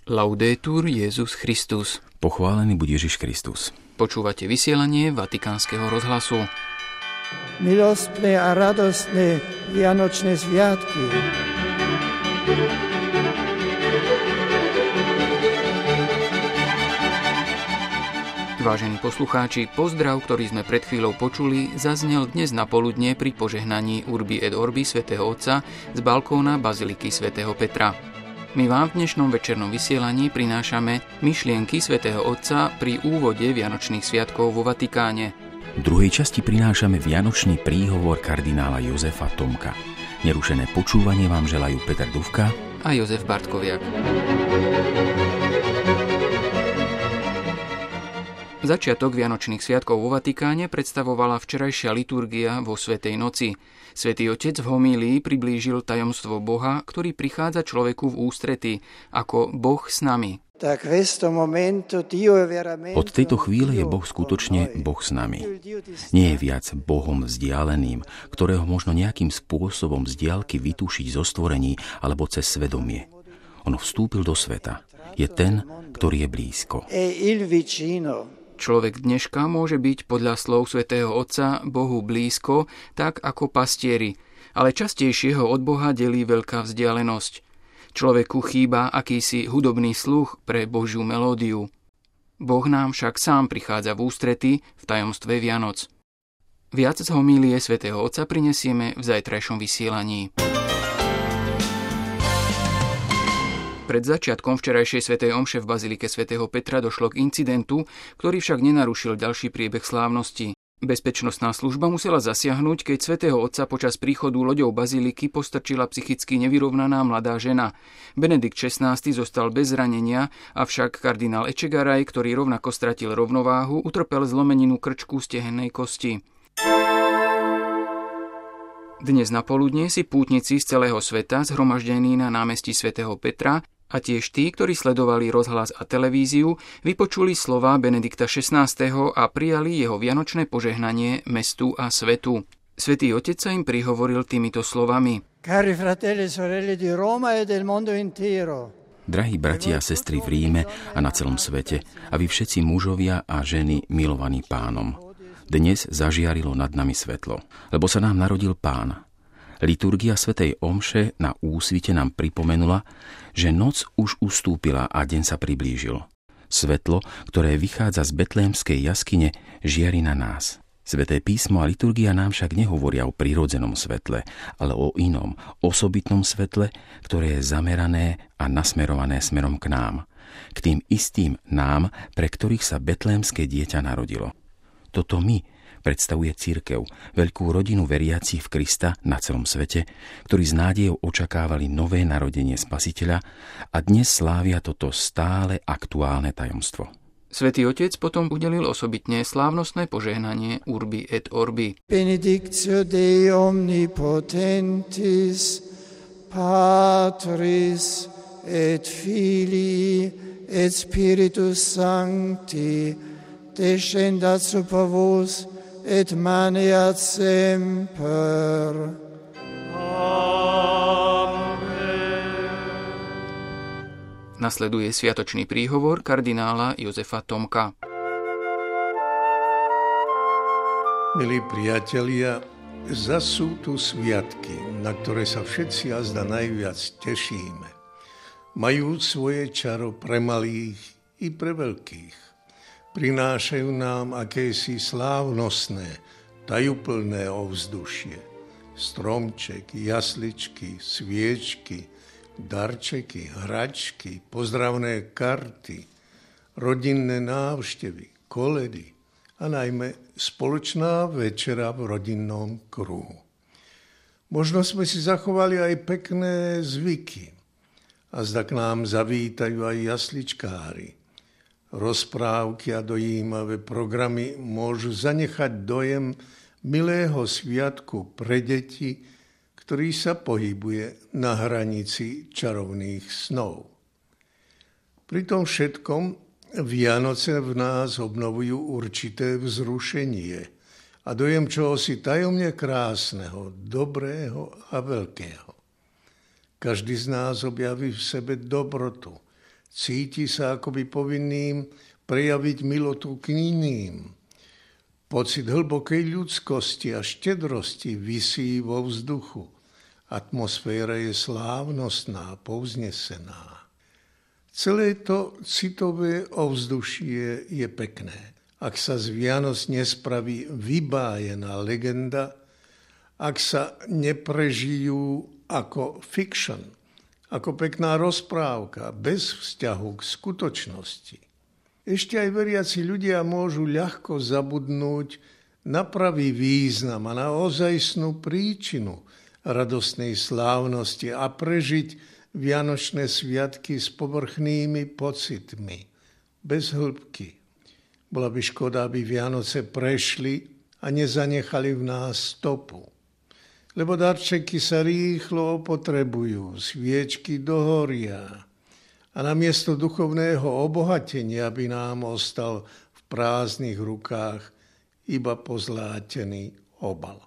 Laudetur Jesus Christus. Pochválený buď Ježiš Kristus. Počúvate vysielanie Vatikánskeho rozhlasu. Milostné a radostné vianočné sviatky. Vážení poslucháči, pozdrav, ktorý sme pred chvíľou počuli, zaznel dnes napoludne pri požehnaní Urbi et Orbi svätého Otca z balkóna baziliky svätého Petra. My vám v dnešnom večernom vysielaní prinášame myšlienky svätého Otca pri úvode Vianočných sviatkov vo Vatikáne. V druhej časti prinášame vianočný príhovor kardinála Jozefa Tomka. Nerušené počúvanie vám želajú Peter Dufka a Jozef Bartkoviak. Začiatok Vianočných sviatkov vo Vatikáne predstavovala včerajšia liturgia vo Svätej noci. Svätý Otec v homílii priblížil tajomstvo Boha, ktorý prichádza človeku v ústrety, ako Boh s nami. Od tejto chvíle je Boh skutočne Boh s nami. Nie je viac Bohom vzdialeným, ktorého možno nejakým spôsobom z diaľky vytušiť zo stvorení alebo cez svedomie. On vstúpil do sveta. Je ten, ktorý je blízko. Človek dneška môže byť podľa slov svätého Otca Bohu blízko, tak ako pastieri, ale častejšie ho od Boha delí veľká vzdialenosť. Človeku chýba akýsi hudobný sluch pre Božiu melódiu. Boh nám však sám prichádza v ústrety v tajomstve Vianoc. Viac z homílie svätého Otca prinesieme v zajtrajšom vysielaní. Pred začiatkom včerajšej svätej omše v bazilike svätého Petra došlo k incidentu, ktorý však nenarušil ďalší priebeh slávnosti. Bezpečnostná služba musela zasiahnuť, keď svätého Otca počas príchodu loďou baziliky postrčila psychicky nevyrovnaná mladá žena. Benedikt XVI zostal bez zranenia, avšak kardinál Echegaray, ktorý rovnako stratil rovnováhu, utrpel zlomeninu krčku stehennej kosti. Dnes napoludne si pútnici z celého sveta zhromaždení na námestí svätého Petra a tiež tí, ktorí sledovali rozhlas a televíziu, vypočuli slová Benedikta XVI. A prijali jeho vianočné požehnanie mestu a svetu. Svätý Otec sa im prihovoril týmito slovami. Cari fratelli e sorelle di Roma e del mondo intero. Drahí bratia a sestry v Ríme a na celom svete, a vy všetci mužovia a ženy milovaní Pánom. Dnes zažiarilo nad nami svetlo, lebo sa nám narodil Pán. Liturgia svätej omše na úsvite nám pripomenula, že noc už ustúpila a deň sa priblížil. Svetlo, ktoré vychádza z betlémskej jaskyne, žiari na nás. Sväté písmo a liturgia nám však nehovoria o prirodzenom svetle, ale o inom, osobitnom svetle, ktoré je zamerané a nasmerované smerom k nám. K tým istým nám, pre ktorých sa betlémske dieťa narodilo. Toto my predstavuje cirkev, veľkú rodinu veriacich v Krista na celom svete, ktorí s nádejou očakávali nové narodenie Spasiteľa a dnes slávia toto stále aktuálne tajomstvo. Svätý Otec potom udelil osobitne slávnostné požehnanie Urbi et Orbi. Benedictio Dei omnipotentis, Patris et Filii et Spiritus Sancti, descendat super vos et maneat semper. Amen. Nasleduje sviatočný príhovor kardinála Jozefa Tomka. Milí priatelia, zas sú tu sviatky, na ktoré sa všetci azda najviac tešíme. Majú svoje čaro pre malých i pre veľkých. Prinášajú nám akési slávnostné, tajúplné ovzdušie. Stromček, jasličky, sviečky, darčeky, hračky, pozdravné karty, rodinné návštevy, koledy a najmä spoločná večera v rodinnom kruhu. Možno sme si zachovali aj pekné zvyky a zda k nám zavítajú aj jasličkári. Rozprávky a dojímavé programy môžu zanechať dojem milého sviatku pre deti, ktorý sa pohybuje na hranici čarovných snov. Pri tom všetkom Vianoce v nás obnovujú určité vzrušenie a dojem čohosi tajomne krásneho, dobrého a veľkého. Každý z nás objaví v sebe dobrotu, Cíti sa akoby povinným prejaviť milotu k iným. Pocit hlbokej ľudskosti a štedrosti visí vo vzduchu. Atmosféra je slávnostná, povznesená. Celé to citové ovzdušie je pekné. Ak sa z Vianoc nespraví vybájená legenda, ak sa neprežijú ako fiction, ako pekná rozprávka, bez vzťahu k skutočnosti. Ešte aj veriaci ľudia môžu ľahko zabudnúť na pravý význam a na ozajstnú príčinu radostnej slávnosti a prežiť vianočné sviatky s povrchnými pocitmi, bez hĺbky. Bola by škoda, aby Vianoce prešli a nezanechali v nás stopu. Lebo darčeky sa rýchlo opotrebujú, sviečky dohoria. A namiesto duchovného obohatenia by nám ostal v prázdnych rukách iba pozlátený obal.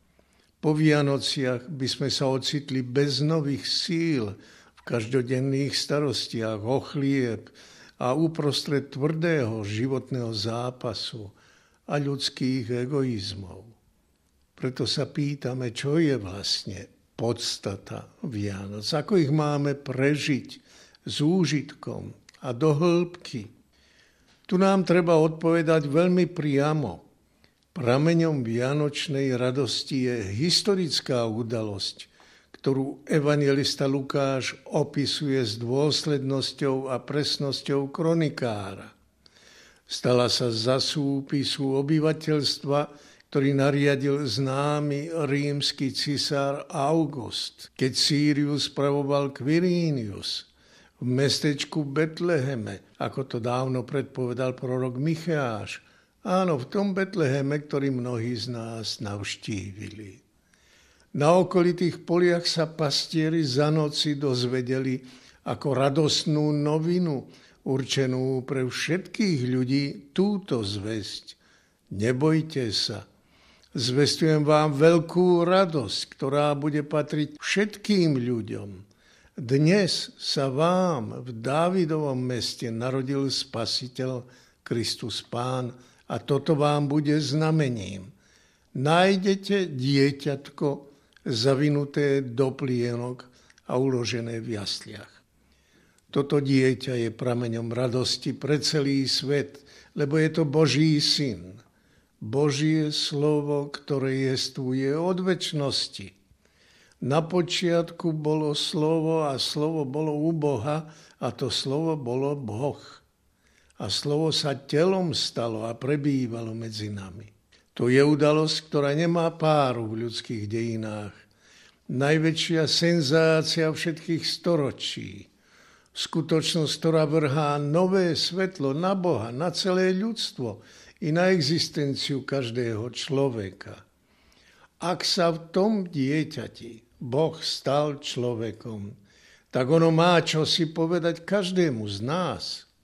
Po Vianociach by sme sa ocitli bez nových síl v každodenných starostiach o chlieb a uprostred tvrdého životného zápasu a ľudských egoizmov. Preto sa pýtame, čo je vlastne podstata Vianoc, ako ich máme prežiť s úžitkom a do hĺbky. Tu nám treba odpovedať veľmi priamo. Prameňom vianočnej radosti je historická udalosť, ktorú evanjelista Lukáš opisuje s dôslednosťou a presnosťou kronikára. Stala sa za súpisu obyvateľstva, ktorý nariadil známy rímsky cisár August, keď Sýriu spravoval Quirinius. V mestečku Betleheme, ako to dávno predpovedal prorok Micheáš. Áno, v tom Betleheme, ktorý mnohí z nás navštívili. Na okolitých poliach sa pastieri za noci dozvedeli ako radostnú novinu, určenú pre všetkých ľudí, túto zvesť. Nebojte sa, zvestujem vám veľkú radosť, ktorá bude patriť všetkým ľuďom. Dnes sa vám v Dávidovom meste narodil Spasiteľ Kristus Pán a toto vám bude znamením. Nájdete dieťatko zavinuté do plienok a uložené v jasliach. Toto dieťa je prameňom radosti pre celý svet, lebo je to Boží syn. Božie slovo, ktoré jestvuje od večnosti. Na počiatku bolo slovo a slovo bolo u Boha a to slovo bolo Boh. A slovo sa telom stalo a prebývalo medzi nami. To je udalosť, ktorá nemá páru v ľudských dejinách. Najväčšia senzácia všetkých storočí. Skutočnosť, ktorá vrhá nové svetlo na Boha, na celé ľudstvo i na existenciu každého človeka. Ak sa v tom dieťati Boh stal človekom, tak ono má čo si povedať každému z nás.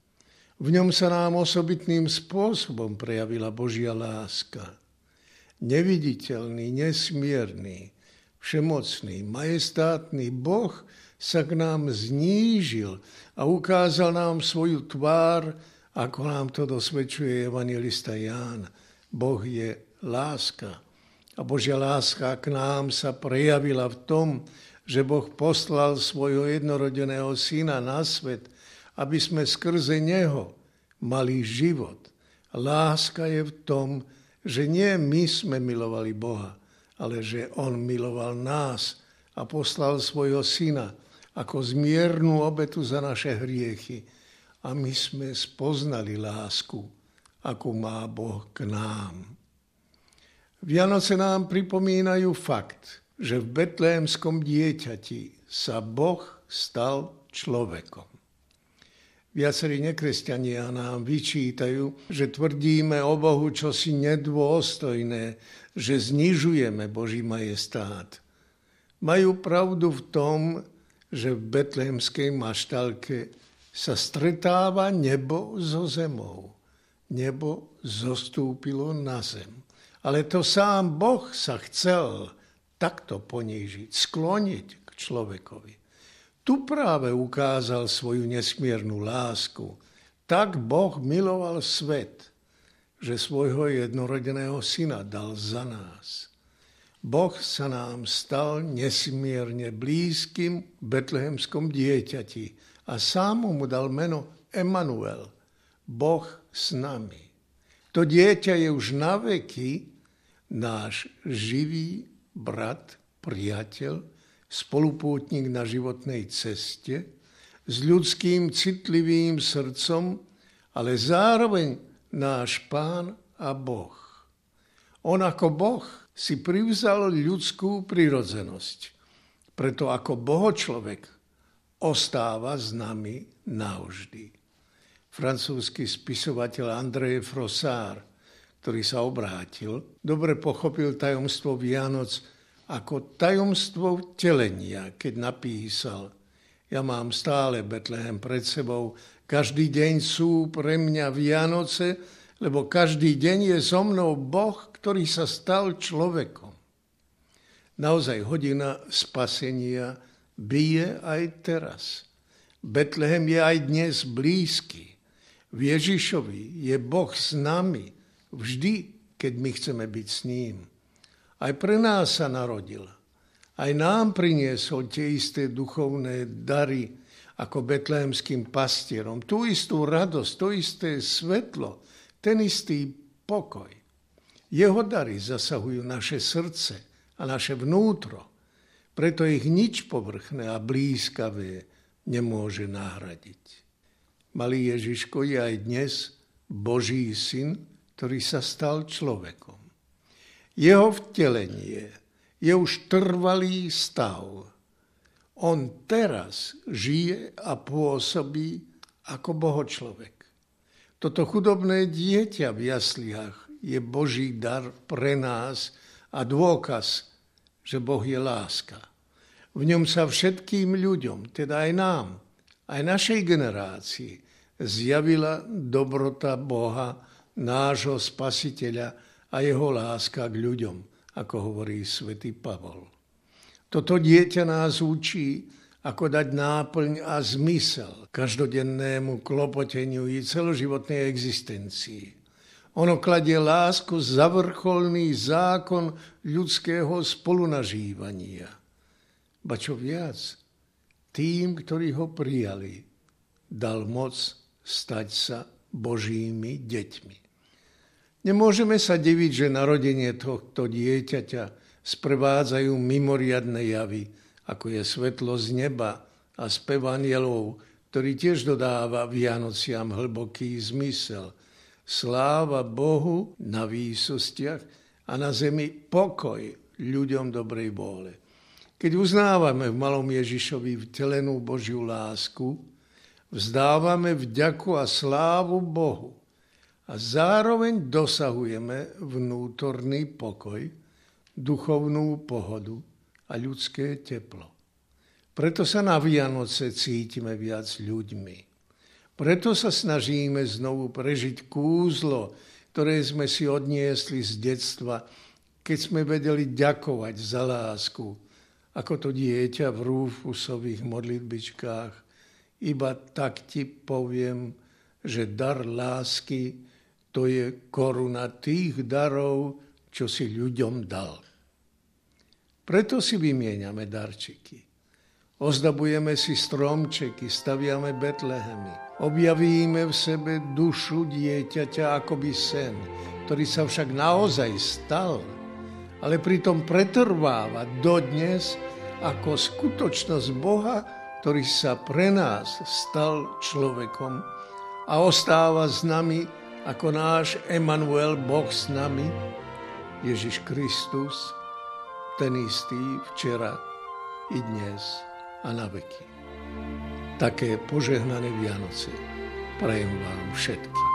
V ňom sa nám osobitným spôsobom prejavila Božia láska. Neviditeľný, nesmierny, všemocný, majestátny Boh sa k nám znížil a ukázal nám svoju tvár, ako nám to dosvedčuje evanjelista Ján. Boh je láska. A Božia láska k nám sa prejavila v tom, že Boh poslal svojho jednorodeného syna na svet, aby sme skrze neho mali život. Láska je v tom, že nie my sme milovali Boha, ale že on miloval nás a poslal svojho syna ako zmiernu obetu za naše hriechy. A my sme spoznali lásku, akú má Boh k nám. Vianoce nám pripomínajú fakt, že v betlémskom dieťati sa Boh stal človekom. Viacerí nekresťania nám vyčítajú, že tvrdíme o Bohu čosi nedôstojné, že znižujeme Boží majestát. Majú pravdu v tom, že v betlémskej maštalke sa stretáva nebo so zemou. Nebo zostúpilo na zem. Ale to sám Boh sa chcel takto ponížiť, skloniť k človekovi. Tu práve ukázal svoju nesmiernu lásku. Tak Boh miloval svet, že svojho jednorodeného syna dal za nás. Boh sa nám stal nesmierne blízkym v betlehemskom dieťati a sám mu dal meno Emanuel, Boh s nami. To dieťa je už na veky náš živý brat, priateľ, spolupútnik na životnej ceste, s ľudským citlivým srdcom, ale zároveň náš Pán a Boh. On ako Boh si privzal ľudskú prirodzenosť, preto ako bohočlovek ostáva s nami navždy. Francúzsky spisovateľ André Frossard, ktorý sa obrátil, dobre pochopil tajomstvo Vianoc ako tajomstvo vtelenia, keď napísal: ja mám stále Betlehem pred sebou, každý deň sú pre mňa Vianoce, lebo každý deň je so mnou Boh, ktorý sa stal človekom. Naozaj hodina spasenia bije aj teraz. Betlehem je aj dnes blízky. V Ježišovi je Boh s nami vždy, keď my chceme byť s ním. Aj pre nás sa narodil. Aj nám priniesol tie isté duchovné dary ako betlehemským pastierom. Tú istú radosť, to isté svetlo, ten istý pokoj. Jeho dary zasahujú naše srdce a naše vnútro. Preto ich nič povrchné a blízkavé nemôže nahradiť. Malý Ježiško je aj dnes Boží syn, ktorý sa stal človekom. Jeho vtelenie je už trvalý stav. On teraz žije a pôsobí ako bohočlovek. Toto chudobné dieťa v jasliach je Boží dar pre nás a dôkaz, že Boh je láska. V ňom sa všetkým ľuďom, teda aj nám, aj našej generácii, zjavila dobrota Boha, nášho Spasiteľa a jeho láska k ľuďom, ako hovorí svätý Pavol. Toto dieťa nás učí, ako dať náplň a zmysel každodennému klopoteniu i celoživotnej existencii. Ono kladie lásku za vrcholný zákon ľudského spolunažívania. Ba čo viac, tým, ktorí ho prijali, dal moc stať sa Božími deťmi. Nemôžeme sa diviť, že narodenie tohto dieťaťa sprevádzajú mimoriadne javy, ako je svetlo z neba a spev anjelov, ktorý tiež dodáva Vianociam hlboký zmysel. Sláva Bohu na výsostiach a na zemi pokoj ľuďom dobrej vôle. Keď uznávame v malom Ježišovi vtelenú Božiu lásku, vzdávame vďaku a slávu Bohu a zároveň dosahujeme vnútorný pokoj, duchovnú pohodu a ľudské teplo. Preto sa na Vianoce cítime viac ľuďmi. Preto sa snažíme znovu prežiť kúzlo, ktoré sme si odniesli z detstva, keď sme vedeli ďakovať za lásku, ako to dieťa v Rúfusových modlitbičkách. Iba tak ti poviem, že dar lásky to je koruna tých darov, čo si ľuďom dal. Preto si vymieňame darčeky. Ozdabujeme si stromčeky, staviame betlehemy. Objavíme v sebe dušu dieťaťa akoby sen, ktorý sa však naozaj stal, ale pritom pretrváva dodnes ako skutočnosť Boha, ktorý sa pre nás stal človekom a ostáva s nami ako náš Emanuel, Boh s nami, Ježiš Kristus, ten istý včera i dnes a na veky. Také požehnané Vianoce prajem vám všetkým.